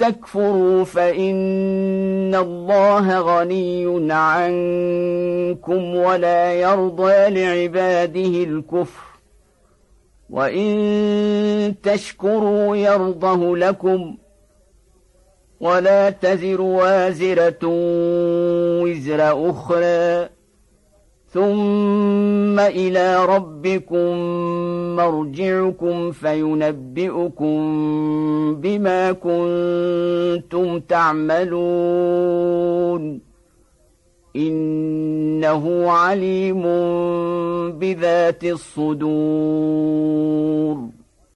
تكفروا فإن الله غني عنكم ولا يرضى لعباده الكفر وإن تشكروا يرضه لكم ولا تزر وازرة وزر أخرى ثم إلى ربكم مرجعكم فينبئكم بما كنتم تعملون إنه عليم بذات الصدور.